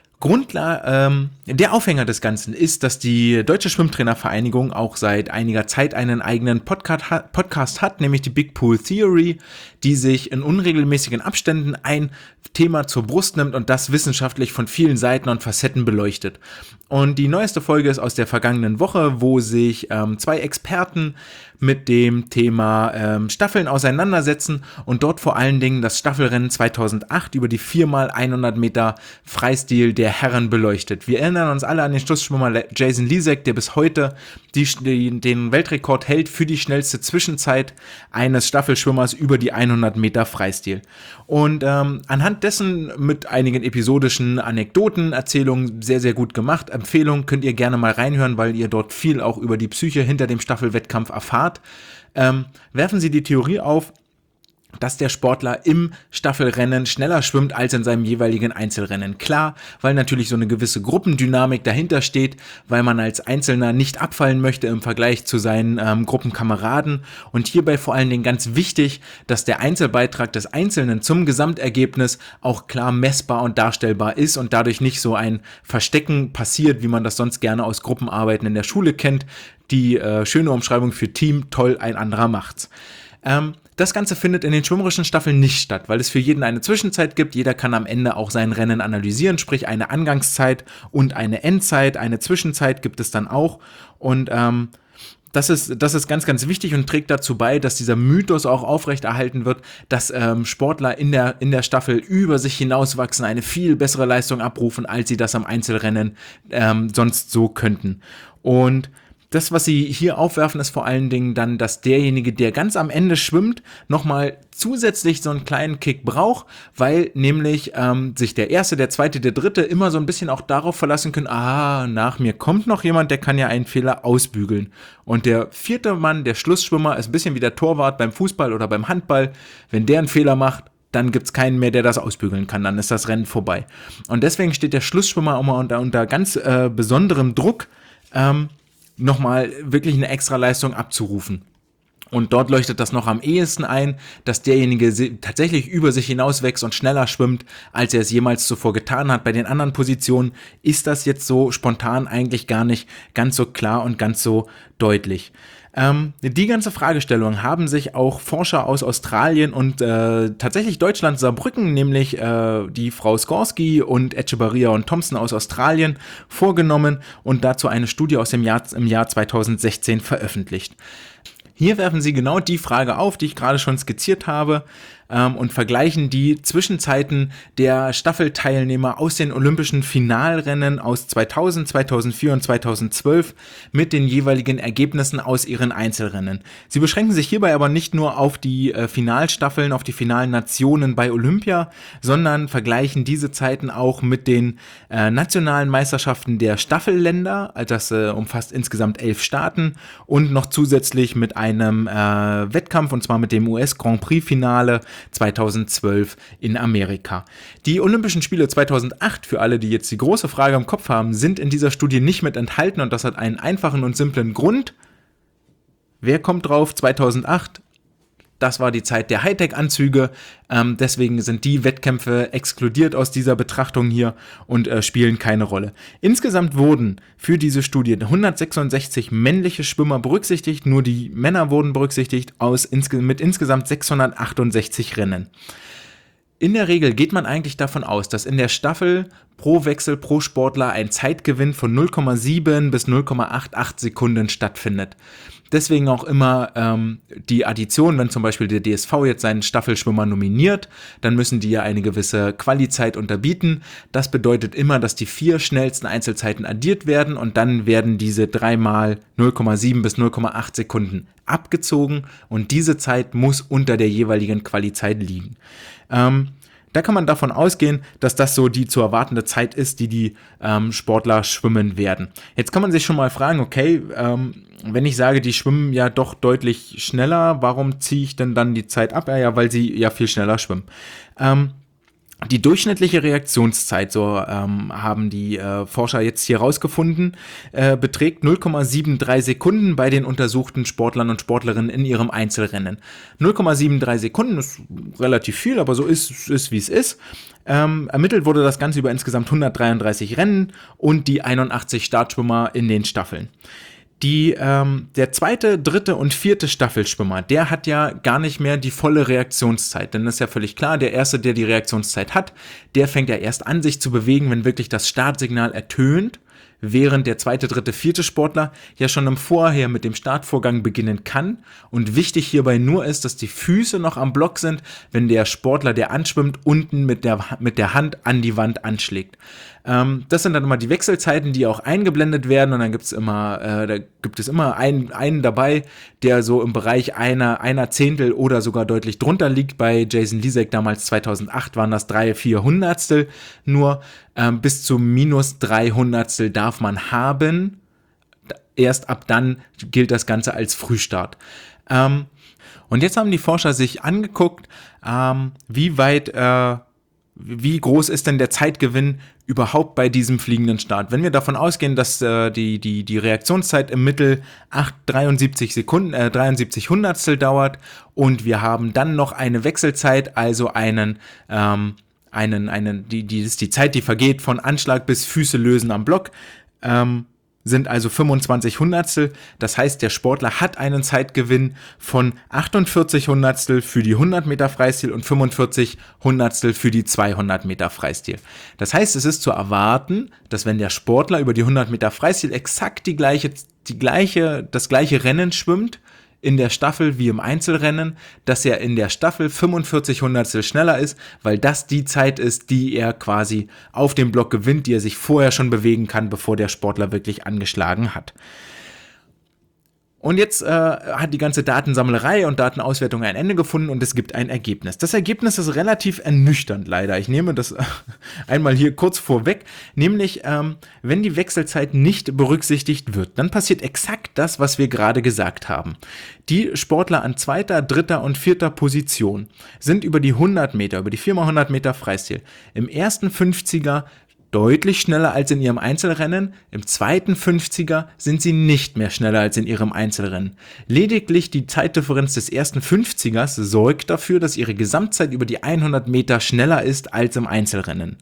Der Aufhänger des Ganzen ist, dass die Deutsche Schwimmtrainervereinigung auch seit einiger Zeit einen eigenen Podcast hat, nämlich die Big Pool Theory, die sich in unregelmäßigen Abständen ein Thema zur Brust nimmt und das wissenschaftlich von vielen Seiten und Facetten beleuchtet. Und die neueste Folge ist aus der vergangenen Woche, wo sich 2 Experten mit dem Thema Staffeln auseinandersetzen und dort vor allen Dingen das Staffelrennen 2008 über die 4x100 Meter Freistil der Herren beleuchtet. Wir erinnern uns alle an den Schlussschwimmer Jason Lisek, der bis heute den Weltrekord hält für die schnellste Zwischenzeit eines Staffelschwimmers über die 100 Meter Freistil. Und anhand dessen mit einigen episodischen Anekdoten, Erzählungen sehr, sehr gut gemacht. Empfehlung könnt ihr gerne mal reinhören, weil ihr dort viel auch über die Psyche hinter dem Staffelwettkampf erfahrt. Werfen Sie die Theorie auf, dass der Sportler im Staffelrennen schneller schwimmt als in seinem jeweiligen Einzelrennen. Klar, weil natürlich so eine gewisse Gruppendynamik dahinter steht, weil man als Einzelner nicht abfallen möchte im Vergleich zu seinen Gruppenkameraden. Und hierbei vor allen Dingen ganz wichtig, dass der Einzelbeitrag des Einzelnen zum Gesamtergebnis auch klar messbar und darstellbar ist und dadurch nicht so ein Verstecken passiert, wie man das sonst gerne aus Gruppenarbeiten in der Schule kennt. Die schöne Umschreibung für Team, toll, ein anderer macht's. Das Ganze findet in den schwimmerischen Staffeln nicht statt, weil es für jeden eine Zwischenzeit gibt. Jeder kann am Ende auch sein Rennen analysieren, sprich eine Angangszeit und eine Endzeit. Eine Zwischenzeit gibt es dann auch. Und das ist ganz, ganz wichtig und trägt dazu bei, dass dieser Mythos auch aufrechterhalten wird, dass Sportler in der Staffel über sich hinauswachsen, eine viel bessere Leistung abrufen, als sie das am Einzelrennen sonst so könnten. Und Das, was sie hier aufwerfen, ist vor allen Dingen dann, dass derjenige, der ganz am Ende schwimmt, nochmal zusätzlich so einen kleinen Kick braucht, weil nämlich sich der Erste, der Zweite, der Dritte immer so ein bisschen auch darauf verlassen können, nach mir kommt noch jemand, der kann ja einen Fehler ausbügeln. Und der vierte Mann, der Schlussschwimmer, ist ein bisschen wie der Torwart beim Fußball oder beim Handball. Wenn der einen Fehler macht, dann gibt es keinen mehr, der das ausbügeln kann, dann ist das Rennen vorbei. Und deswegen steht der Schlussschwimmer auch mal unter ganz besonderem Druck, nochmal wirklich eine Extraleistung abzurufen. Und dort leuchtet das noch am ehesten ein, dass derjenige tatsächlich über sich hinauswächst und schneller schwimmt, als er es jemals zuvor getan hat. Bei den anderen Positionen ist das jetzt so spontan eigentlich gar nicht ganz so klar und ganz so deutlich. Die ganze Fragestellung haben sich auch Forscher aus Australien und tatsächlich Deutschland Saarbrücken, nämlich die Frau Skorsky und Echevarria und Thompson aus Australien vorgenommen und dazu eine Studie aus im Jahr 2016 veröffentlicht. Hier werfen sie genau die Frage auf, die ich gerade schon skizziert habe, und vergleichen die Zwischenzeiten der Staffelteilnehmer aus den olympischen Finalrennen aus 2000, 2004 und 2012 mit den jeweiligen Ergebnissen aus ihren Einzelrennen. Sie beschränken sich hierbei aber nicht nur auf die Finalstaffeln, auf die Finalnationen bei Olympia, sondern vergleichen diese Zeiten auch mit den nationalen Meisterschaften der Staffelländer, das umfasst insgesamt 11 Staaten, und noch zusätzlich mit einem Wettkampf, und zwar mit dem US Grand Prix Finale 2012 in Amerika. Die Olympischen Spiele 2008, für alle, die jetzt die große Frage im Kopf haben, sind in dieser Studie nicht mit enthalten, und das hat einen einfachen und simplen Grund. Wer kommt drauf? 2008. Das war die Zeit der Hightech-Anzüge, deswegen sind die Wettkämpfe exkludiert aus dieser Betrachtung hier und spielen keine Rolle. Insgesamt wurden für diese Studie 166 männliche Schwimmer berücksichtigt, nur die Männer wurden berücksichtigt mit insgesamt 668 Rennen. In der Regel geht man eigentlich davon aus, dass in der Staffel pro Wechsel pro Sportler ein Zeitgewinn von 0,7 bis 0,88 Sekunden stattfindet. Deswegen auch immer die Addition, wenn zum Beispiel der DSV jetzt seinen Staffelschwimmer nominiert, dann müssen die ja eine gewisse Quali-Zeit unterbieten. Das bedeutet immer, dass die 4 schnellsten Einzelzeiten addiert werden und dann werden diese 3 mal 0,7 bis 0,8 Sekunden abgezogen und diese Zeit muss unter der jeweiligen Quali-Zeit liegen. Da kann man davon ausgehen, dass das so die zu erwartende Zeit ist, die Sportler schwimmen werden. Jetzt kann man sich schon mal fragen, okay, wenn ich sage, die schwimmen ja doch deutlich schneller, warum ziehe ich denn dann die Zeit ab? Ja, weil sie ja viel schneller schwimmen. Die durchschnittliche Reaktionszeit, so haben die Forscher jetzt hier rausgefunden, beträgt 0,73 Sekunden bei den untersuchten Sportlern und Sportlerinnen in ihrem Einzelrennen. 0,73 Sekunden ist relativ viel, aber so ist wie es ist. Ermittelt wurde das Ganze über insgesamt 133 Rennen und die 81 Startschwimmer in den Staffeln. Der zweite, dritte und vierte Staffelschwimmer, der hat ja gar nicht mehr die volle Reaktionszeit, denn das ist ja völlig klar, der Erste, der die Reaktionszeit hat, der fängt ja erst an, sich zu bewegen, wenn wirklich das Startsignal ertönt, während der zweite, dritte, vierte Sportler ja schon im Vorher mit dem Startvorgang beginnen kann und wichtig hierbei nur ist, dass die Füße noch am Block sind, wenn der Sportler, der anschwimmt, unten mit der Hand an die Wand anschlägt. Das sind dann immer die Wechselzeiten, die auch eingeblendet werden und dann gibt es immer einen dabei, der so im Bereich einer Zehntel oder sogar deutlich drunter liegt. Bei Jason Lisek damals 2008 waren das 3/4 Hundertstel nur. Bis zu minus 3 Hundertstel darf man haben. Erst ab dann gilt das Ganze als Frühstart. Und jetzt haben die Forscher sich angeguckt, wie groß ist denn der Zeitgewinn überhaupt bei diesem fliegenden Start? Wenn wir davon ausgehen, dass die Reaktionszeit im Mittel 73 Hundertstel dauert und wir haben dann noch eine Wechselzeit, also die Zeit, die vergeht von Anschlag bis Füße lösen am Block, sind also 25 Hundertstel. Das heißt, der Sportler hat einen Zeitgewinn von 48 Hundertstel für die 100 Meter Freistil und 45 Hundertstel für die 200 Meter Freistil. Das heißt, es ist zu erwarten, dass wenn der Sportler über die 100 Meter Freistil exakt das gleiche Rennen schwimmt, in der Staffel wie im Einzelrennen, dass er in der Staffel 45 Hundertstel schneller ist, weil das die Zeit ist, die er quasi auf dem Block gewinnt, die er sich vorher schon bewegen kann, bevor der Sportler wirklich angeschlagen hat. Und jetzt hat die ganze Datensammlerei und Datenauswertung ein Ende gefunden und es gibt ein Ergebnis. Das Ergebnis ist relativ ernüchternd leider. Ich nehme das einmal hier kurz vorweg, nämlich wenn die Wechselzeit nicht berücksichtigt wird, dann passiert exakt das, was wir gerade gesagt haben. Die Sportler an 2., 3. und 4. Position sind über die 100 Meter, über die 4x100 Meter Freistil im ersten 50er deutlich schneller als in ihrem Einzelrennen, im zweiten 50er sind sie nicht mehr schneller als in ihrem Einzelrennen. Lediglich die Zeitdifferenz des ersten 50ers sorgt dafür, dass ihre Gesamtzeit über die 100 Meter schneller ist als im Einzelrennen.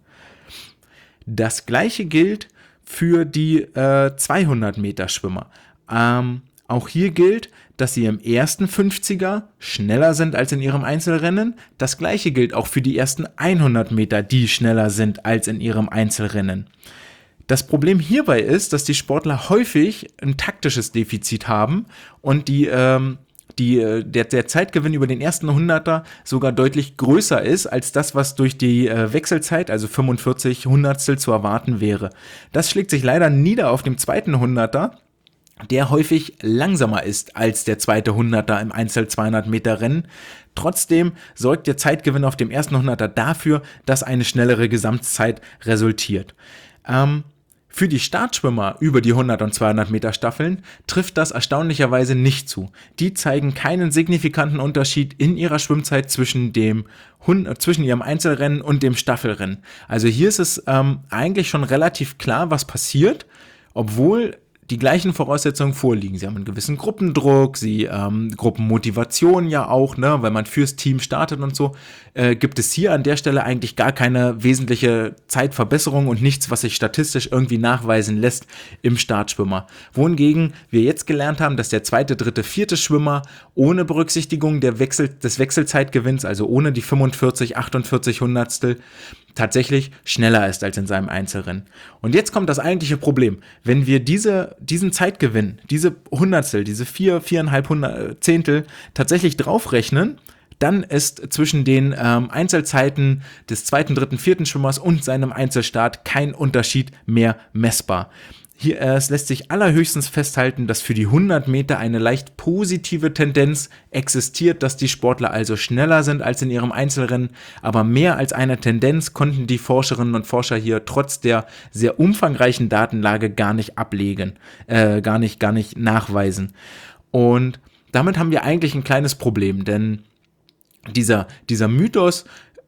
Das gleiche gilt für die 200 Meter Schwimmer. Auch hier gilt, dass sie im ersten 50er schneller sind als in ihrem Einzelrennen. Das gleiche gilt auch für die ersten 100 Meter, die schneller sind als in ihrem Einzelrennen. Das Problem hierbei ist, dass die Sportler häufig ein taktisches Defizit haben und der Zeitgewinn über den ersten 100er sogar deutlich größer ist als das, was durch die Wechselzeit, also 45 Hundertstel, zu erwarten wäre. Das schlägt sich leider nieder auf dem zweiten 100er, der häufig langsamer ist als der zweite 100er im Einzel 200 Meter Rennen. Trotzdem sorgt der Zeitgewinn auf dem ersten 100er dafür, dass eine schnellere Gesamtzeit resultiert. Für die Startschwimmer über die 100 und 200 Meter Staffeln trifft das erstaunlicherweise nicht zu. Die zeigen keinen signifikanten Unterschied in ihrer Schwimmzeit zwischen ihrem Einzelrennen und dem Staffelrennen. Also hier ist es eigentlich schon relativ klar, was passiert, obwohl die gleichen Voraussetzungen vorliegen. Sie haben einen gewissen Gruppendruck, Gruppenmotivation ja auch, ne, weil man fürs Team startet und so, gibt es hier an der Stelle eigentlich gar keine wesentliche Zeitverbesserung und nichts, was sich statistisch irgendwie nachweisen lässt im Startschwimmer. Wohingegen wir jetzt gelernt haben, dass der zweite, dritte, vierte Schwimmer ohne Berücksichtigung des Wechselzeitgewinns, also ohne die 45, 48 Hundertstel, tatsächlich schneller ist als in seinem Einzelrennen. Und jetzt kommt das eigentliche Problem. Wenn wir diesen Zeitgewinn, diese Hundertstel, diese 4,5 Zehntel tatsächlich draufrechnen, dann ist zwischen den Einzelzeiten des zweiten, dritten, vierten Schwimmers und seinem Einzelstart kein Unterschied mehr messbar. Es lässt sich allerhöchstens festhalten, dass für die 100 Meter eine leicht positive Tendenz existiert, dass die Sportler also schneller sind als in ihrem Einzelrennen, aber mehr als eine Tendenz konnten die Forscherinnen und Forscher hier trotz der sehr umfangreichen Datenlage gar nicht nachweisen. Und damit haben wir eigentlich ein kleines Problem, denn dieser Mythos,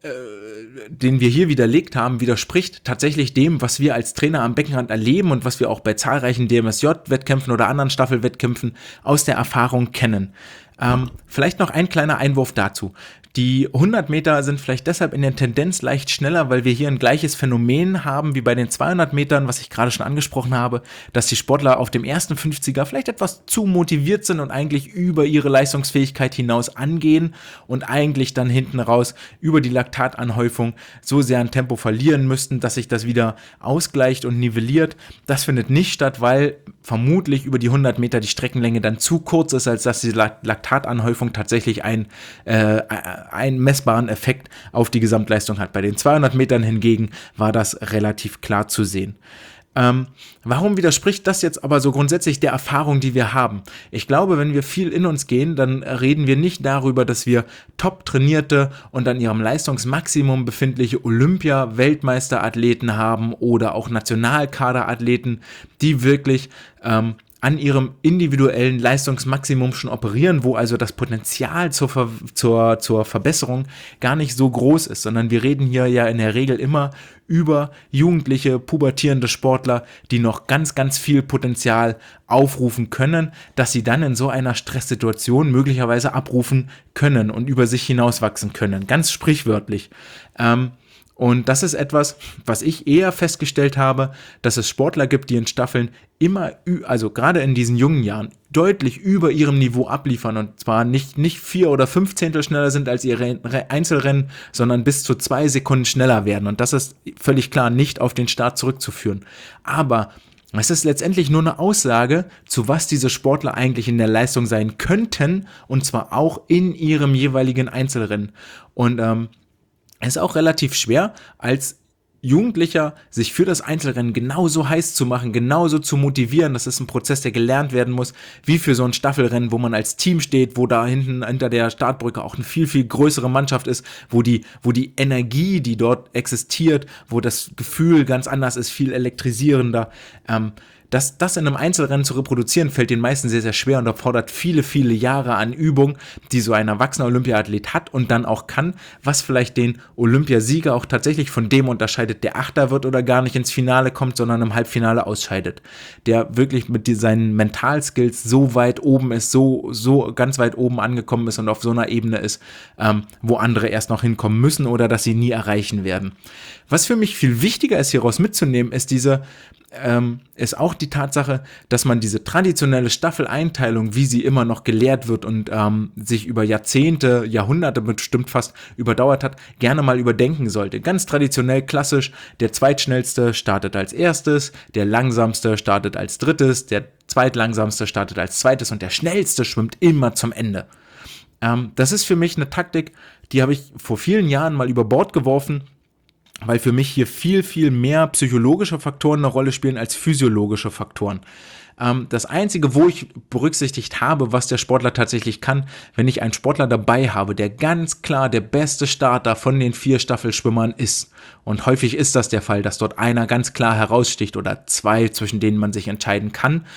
den wir hier widerlegt haben, widerspricht tatsächlich dem, was wir als Trainer am Beckenrand erleben und was wir auch bei zahlreichen DMSJ-Wettkämpfen oder anderen Staffelwettkämpfen aus der Erfahrung kennen. Vielleicht noch ein kleiner Einwurf dazu. Die 100 Meter sind vielleicht deshalb in der Tendenz leicht schneller, weil wir hier ein gleiches Phänomen haben wie bei den 200 Metern, was ich gerade schon angesprochen habe, dass die Sportler auf dem ersten 50er vielleicht etwas zu motiviert sind und eigentlich über ihre Leistungsfähigkeit hinaus angehen und eigentlich dann hinten raus über die Laktatanhäufung so sehr an Tempo verlieren müssten, dass sich das wieder ausgleicht und nivelliert. Das findet nicht statt, weil vermutlich über die 100 Meter die Streckenlänge dann zu kurz ist, als dass die Laktatanhäufung tatsächlich einen messbaren Effekt auf die Gesamtleistung hat. Bei den 200 Metern hingegen war das relativ klar zu sehen. Warum widerspricht das jetzt aber so grundsätzlich der Erfahrung, die wir haben? Ich glaube, wenn wir viel in uns gehen, dann reden wir nicht darüber, dass wir top trainierte und an ihrem Leistungsmaximum befindliche Olympia-Weltmeisterathleten haben oder auch Nationalkaderathleten, die wirklich an ihrem individuellen Leistungsmaximum schon operieren, wo also das Potenzial zur Verbesserung gar nicht so groß ist, sondern wir reden hier ja in der Regel immer über jugendliche, pubertierende Sportler, die noch ganz, ganz viel Potenzial aufrufen können, dass sie dann in so einer Stresssituation möglicherweise abrufen können und über sich hinauswachsen können, ganz sprichwörtlich. Und das ist etwas, was ich eher festgestellt habe, dass es Sportler gibt, die in Staffeln immer, also gerade in diesen jungen Jahren, deutlich über ihrem Niveau abliefern und zwar nicht 4 oder 5 Zehntel schneller sind als ihre Einzelrennen, sondern bis zu 2 Sekunden schneller werden. Und das ist völlig klar nicht auf den Start zurückzuführen. Aber es ist letztendlich nur eine Aussage, zu was diese Sportler eigentlich in der Leistung sein könnten, und zwar auch in ihrem jeweiligen Einzelrennen. Und es ist auch relativ schwer, als Jugendlicher sich für das Einzelrennen genauso heiß zu machen, genauso zu motivieren, das ist ein Prozess, der gelernt werden muss, wie für so ein Staffelrennen, wo man als Team steht, wo da hinten hinter der Startbrücke auch eine viel, viel größere Mannschaft ist, wo die Energie, die dort existiert, wo das Gefühl ganz anders ist, viel elektrisierender, das in einem Einzelrennen zu reproduzieren, fällt den meisten sehr, sehr schwer und erfordert viele, viele Jahre an Übung, die so ein erwachsener Olympiaathlet hat und dann auch kann, was vielleicht den Olympiasieger auch tatsächlich von dem unterscheidet, der Achter wird oder gar nicht ins Finale kommt, sondern im Halbfinale ausscheidet. Der wirklich mit seinen Mentalskills so weit oben ist, so ganz weit oben angekommen ist und auf so einer Ebene ist, wo andere erst noch hinkommen müssen oder dass sie nie erreichen werden. Was für mich viel wichtiger ist, hieraus mitzunehmen, ist auch die Tatsache, dass man diese traditionelle Staffeleinteilung, wie sie immer noch gelehrt wird und sich über Jahrzehnte, Jahrhunderte bestimmt fast überdauert hat, gerne mal überdenken sollte. Ganz traditionell, klassisch, der Zweitschnellste startet als erstes, der Langsamste startet als drittes, der Zweitlangsamste startet als zweites und der Schnellste schwimmt immer zum Ende. Das ist für mich eine Taktik, die habe ich vor vielen Jahren mal über Bord geworfen, weil für mich hier viel, viel mehr psychologische Faktoren eine Rolle spielen als physiologische Faktoren. Das Einzige, wo ich berücksichtigt habe, was der Sportler tatsächlich kann, wenn ich einen Sportler dabei habe, der ganz klar der beste Starter von den 4 Staffelschwimmern ist, und häufig ist das der Fall, dass dort einer ganz klar heraussticht oder 2, zwischen denen man sich entscheiden kann,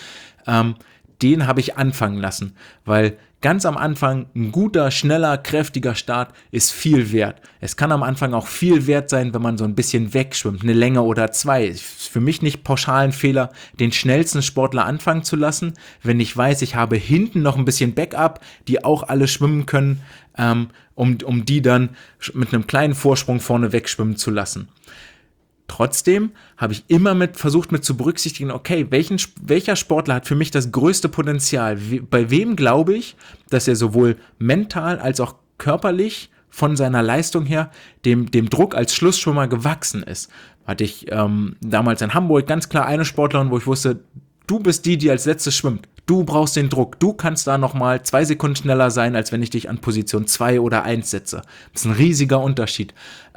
den habe ich anfangen lassen, weil ganz am Anfang ein guter, schneller, kräftiger Start ist viel wert. Es kann am Anfang auch viel wert sein, wenn man so ein bisschen wegschwimmt, eine Länge oder 2. Ist für mich nicht pauschal ein Fehler, den schnellsten Sportler anfangen zu lassen, wenn ich weiß, ich habe hinten noch ein bisschen Backup, die auch alle schwimmen können, um die dann mit einem kleinen Vorsprung vorne wegschwimmen zu lassen. Trotzdem habe ich immer versucht mit zu berücksichtigen, okay, welcher Sportler hat für mich das größte Potenzial? Bei wem glaube ich, dass er sowohl mental als auch körperlich von seiner Leistung her dem Druck als Schlussschwimmer gewachsen ist? Hatte ich damals in Hamburg ganz klar eine Sportlerin, wo ich wusste, du bist die als letztes schwimmt. Du brauchst den Druck. Du kannst da nochmal 2 Sekunden schneller sein, als wenn ich dich an Position 2 oder 1 setze. Das ist ein riesiger Unterschied.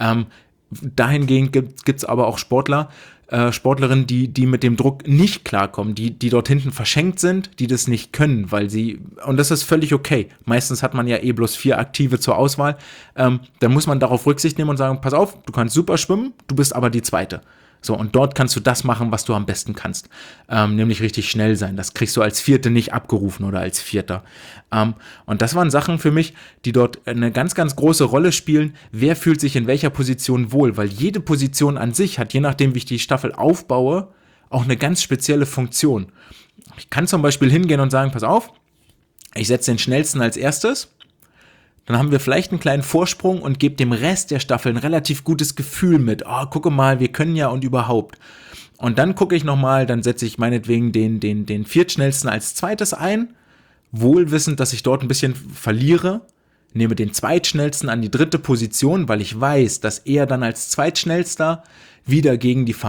Dahingehend gibt's aber auch Sportlerinnen, die mit dem Druck nicht klarkommen, die dort hinten verschenkt sind, die das nicht können, und das ist völlig okay. Meistens hat man ja bloß 4 Aktive zur Auswahl. Dann muss man darauf Rücksicht nehmen und sagen, pass auf, du kannst super schwimmen, du bist aber die Zweite. So, und dort kannst du das machen, was du am besten kannst, nämlich richtig schnell sein. Das kriegst du als Vierte nicht abgerufen oder als Vierter. Und das waren Sachen für mich, die dort eine ganz, ganz große Rolle spielen. Wer fühlt sich in welcher Position wohl? Weil jede Position an sich hat, je nachdem, wie ich die Staffel aufbaue, auch eine ganz spezielle Funktion. Ich kann zum Beispiel hingehen und sagen, pass auf, ich setze den Schnellsten als erstes. Dann haben wir vielleicht einen kleinen Vorsprung und gebe dem Rest der Staffel ein relativ gutes Gefühl mit. Oh, gucke mal, wir können ja und überhaupt. Und dann gucke ich nochmal, dann setze ich meinetwegen den Viertschnellsten als zweites ein, wohlwissend, dass ich dort ein bisschen verliere, nehme den Zweitschnellsten an die 3. Position, weil ich weiß, dass er dann als Zweitschnellster wieder gegen die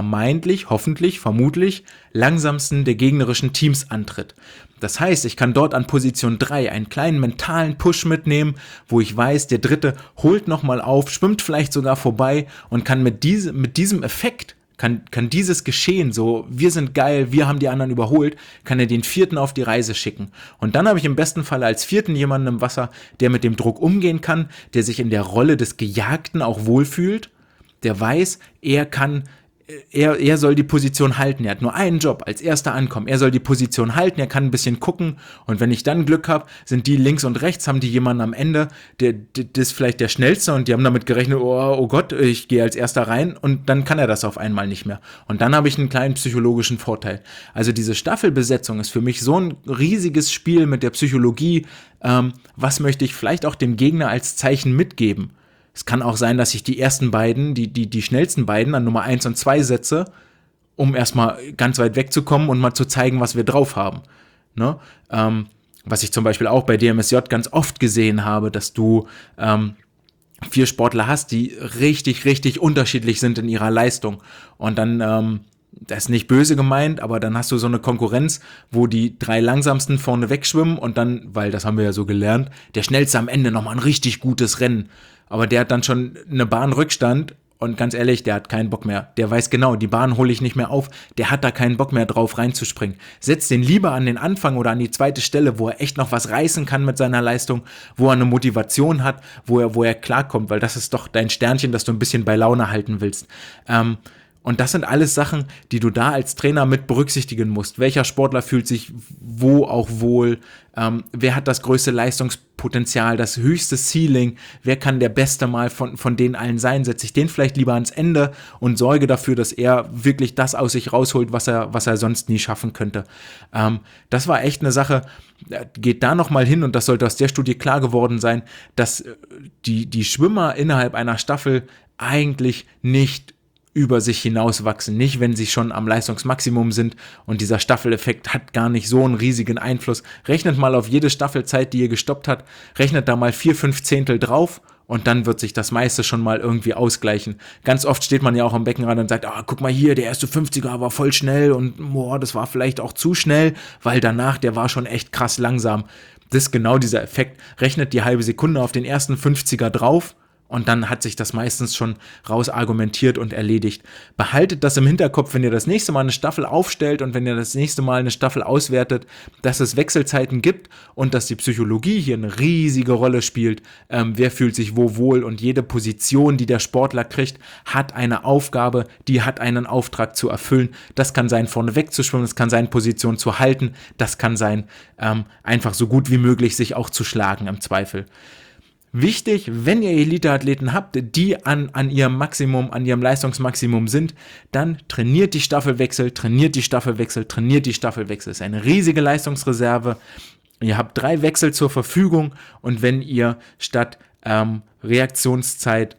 vermutlich langsamsten der gegnerischen Teams antritt. Das heißt, ich kann dort an Position 3 einen kleinen mentalen Push mitnehmen, wo ich weiß, der Dritte holt nochmal auf, schwimmt vielleicht sogar vorbei und kann mit diesem Effekt, kann dieses Geschehen, so wir sind geil, wir haben die anderen überholt, kann er den 4. auf die Reise schicken. Und dann habe ich im besten Fall als 4. jemanden im Wasser, der mit dem Druck umgehen kann, der sich in der Rolle des Gejagten auch wohlfühlt, der weiß, er soll die Position halten, er hat nur einen Job, als Erster ankommen, er soll die Position halten, er kann ein bisschen gucken und wenn ich dann Glück habe, sind die links und rechts, haben die jemanden am Ende, der ist vielleicht der Schnellste und die haben damit gerechnet, oh Gott, ich gehe als Erster rein und dann kann er das auf einmal nicht mehr und dann habe ich einen kleinen psychologischen Vorteil. Also diese Staffelbesetzung ist für mich so ein riesiges Spiel mit der Psychologie, was möchte ich vielleicht auch dem Gegner als Zeichen mitgeben. Es kann auch sein, dass ich die ersten beiden, die schnellsten beiden an Nummer 1 und 2 setze, um erstmal ganz weit wegzukommen und mal zu zeigen, was wir drauf haben. Ne? Was ich zum Beispiel auch bei DMSJ ganz oft gesehen habe, dass du 4 Sportler hast, die richtig, richtig unterschiedlich sind in ihrer Leistung. Und dann, das ist nicht böse gemeint, aber dann hast du so eine Konkurrenz, wo die 3 langsamsten vorne wegschwimmen und dann, weil das haben wir ja so gelernt, der schnellste am Ende nochmal ein richtig gutes Rennen. Aber der hat dann schon eine Bahnrückstand und ganz ehrlich, der hat keinen Bock mehr. Der weiß genau, die Bahn hole ich nicht mehr auf, der hat da keinen Bock mehr drauf reinzuspringen. Setz den lieber an den Anfang oder an die zweite Stelle, wo er echt noch was reißen kann mit seiner Leistung, wo er eine Motivation hat, wo er klarkommt, weil das ist doch dein Sternchen, das du ein bisschen bei Laune halten willst. Und das sind alles Sachen, die du da als Trainer mit berücksichtigen musst. Welcher Sportler fühlt sich wo auch wohl? Wer hat das größte Leistungspotenzial, das höchste Ceiling? Wer kann der Beste mal von denen allen sein? Setze ich den vielleicht lieber ans Ende und sorge dafür, dass er wirklich das aus sich rausholt, was er sonst nie schaffen könnte. Das war echt eine Sache, geht da nochmal hin, und das sollte aus der Studie klar geworden sein, dass die Schwimmer innerhalb einer Staffel eigentlich nicht über sich hinauswachsen, nicht wenn sie schon am Leistungsmaximum sind, und dieser Staffeleffekt hat gar nicht so einen riesigen Einfluss. Rechnet mal auf jede Staffelzeit, die ihr gestoppt habt, rechnet da mal 4/5 Zehntel drauf, und dann wird sich das meiste schon mal irgendwie ausgleichen. Ganz oft steht man ja auch am Beckenrand und sagt, guck mal hier, der erste 50er war voll schnell und das war vielleicht auch zu schnell, weil danach, der war schon echt krass langsam. Das ist genau dieser Effekt. Rechnet die halbe Sekunde auf den ersten 50er drauf, und dann hat sich das meistens schon rausargumentiert und erledigt. Behaltet das im Hinterkopf, wenn ihr das nächste Mal eine Staffel aufstellt und wenn ihr das nächste Mal eine Staffel auswertet, dass es Wechselzeiten gibt und dass die Psychologie hier eine riesige Rolle spielt. Wer fühlt sich wo wohl, und jede Position, die der Sportler kriegt, hat eine Aufgabe, die hat einen Auftrag zu erfüllen. Das kann sein, vorne wegzuschwimmen, das kann sein, Position zu halten, das kann sein, einfach so gut wie möglich sich auch zu schlagen im Zweifel. Wichtig, wenn ihr Elite-Athleten habt, die an ihrem Maximum, an ihrem Leistungsmaximum sind, dann trainiert die Staffelwechsel. Das ist eine riesige Leistungsreserve. Ihr habt 3 Wechsel zur Verfügung, und wenn ihr statt Reaktionszeit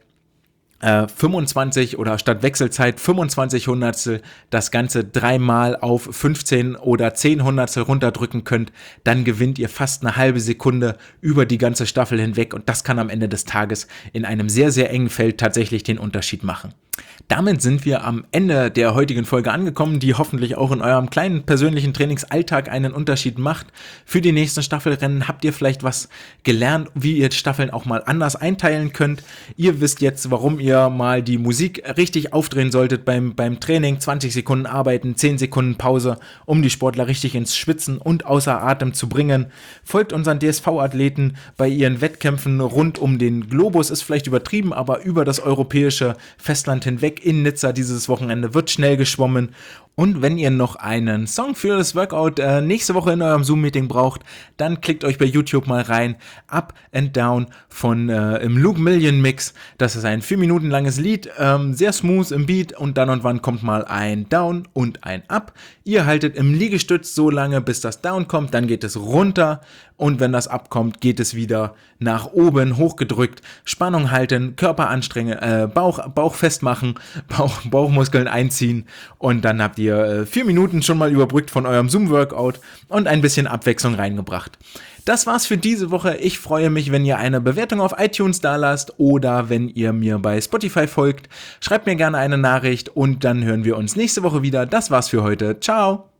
25 oder statt Wechselzeit 25 Hundertstel das Ganze 3-mal auf 15 oder 10 Hundertstel runterdrücken könnt, dann gewinnt ihr fast eine halbe Sekunde über die ganze Staffel hinweg, und das kann am Ende des Tages in einem sehr, sehr engen Feld tatsächlich den Unterschied machen. Damit sind wir am Ende der heutigen Folge angekommen, die hoffentlich auch in eurem kleinen persönlichen Trainingsalltag einen Unterschied macht. Für die nächsten Staffelrennen habt ihr vielleicht was gelernt, wie ihr Staffeln auch mal anders einteilen könnt. Ihr wisst jetzt, warum ihr mal die Musik richtig aufdrehen solltet beim Training. 20 Sekunden arbeiten, 10 Sekunden Pause, um die Sportler richtig ins Schwitzen und außer Atem zu bringen. Folgt unseren DSV-Athleten bei ihren Wettkämpfen rund um den Globus, ist vielleicht übertrieben, aber über das europäische Festland hinweg. In Nizza dieses Wochenende wird schnell geschwommen. Und wenn ihr noch einen Song für das Workout nächste Woche in eurem Zoom-Meeting braucht, dann klickt euch bei YouTube mal rein. Up and Down von im Luke Million Mix. Das ist ein 4 Minuten langes Lied, sehr smooth im Beat, und dann und wann kommt mal ein Down und ein Up. Ihr haltet im Liegestütz so lange, bis das Down kommt, dann geht es runter, und wenn das Up kommt, geht es wieder nach oben, hochgedrückt, Spannung halten, Körper anstrengen, Bauch festmachen, Bauchmuskeln einziehen, und dann habt ihr 4 Minuten schon mal überbrückt von eurem Zoom-Workout und ein bisschen Abwechslung reingebracht. Das war's für diese Woche. Ich freue mich, wenn ihr eine Bewertung auf iTunes da lasst oder wenn ihr mir bei Spotify folgt. Schreibt mir gerne eine Nachricht, und dann hören wir uns nächste Woche wieder. Das war's für heute. Ciao!